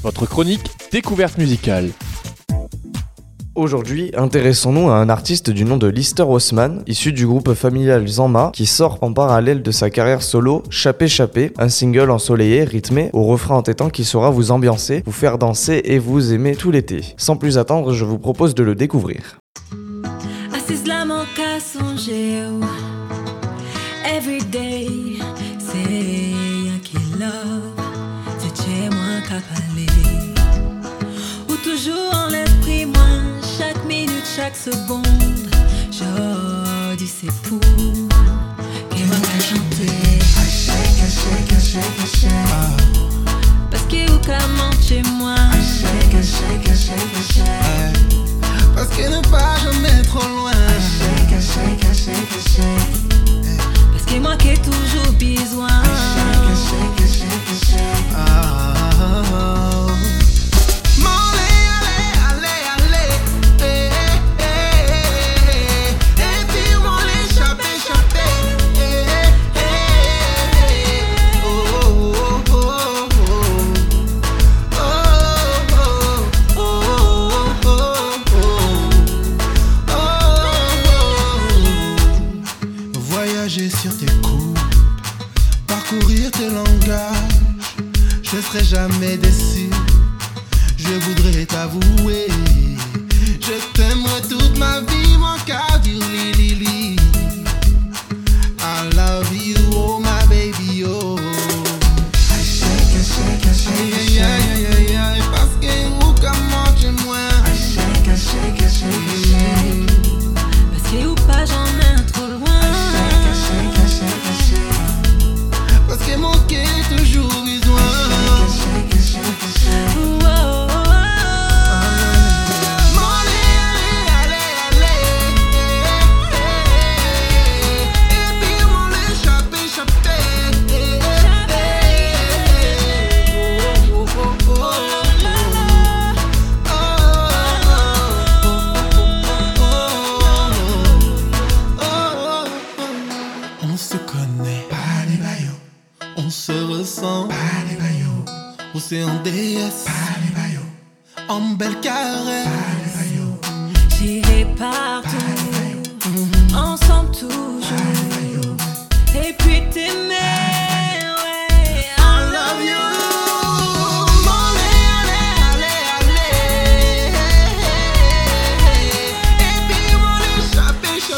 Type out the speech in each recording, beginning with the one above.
votre chronique découverte musicale. Aujourd'hui, intéressons-nous à un artiste du nom de Lister Haussmann, issu du groupe familial Zanma, qui sort en parallèle de sa carrière solo Chapé Chapé, un single ensoleillé, rythmé, au refrain entêtant qui saura vous ambiancer, vous faire danser et vous aimer tout l'été. Sans plus attendre, je vous propose de le découvrir. Assise là mon cas songer everyday c'est un qui love c'est chez moi qu'a parlé ou toujours en l'esprit moi chaque minute chaque seconde je dis c'est pour que moi qu'a chanter shake parce que ou qu'a chez moi parce que ne pas jamais trop loin. Parce que moi qui ai toujours besoin. Et puis m'en l'échapper. Voyager sur tes coupes, parcourir tes langages, je serai jamais déçu. Je voudrais t'avouer, je t'aimerai toute ma vie, mon cœur dit li. I love you, oh my baby, oh. Aïe, parce que vous comment tu moi. Parce que ou pas j'en ai trop loin. Parce que mon cœur est toujours besoin. Et puis m'en l'échapper. On se connaît, pas les baillots. On se ressent, pas les baillots. Océan DS, pas les baillots. En belle carré, pas les baillots. J'irai partout, ensemble toujours. Et puis t'aimer, ouais. I love you. Et puis m'en l'échapper.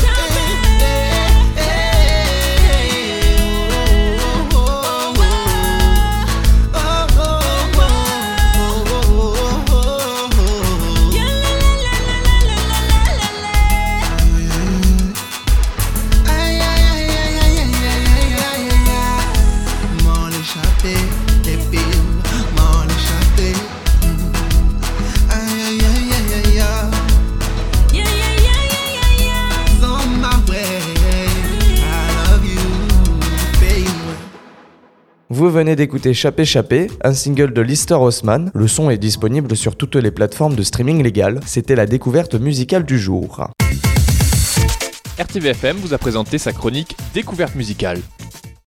Vous venez d'écouter Chapé Chapé, un single de Lister Haussmann. Le son est disponible sur toutes les plateformes de streaming légales. C'était la découverte musicale du jour. RTVFM vous a présenté sa chronique découverte musicale.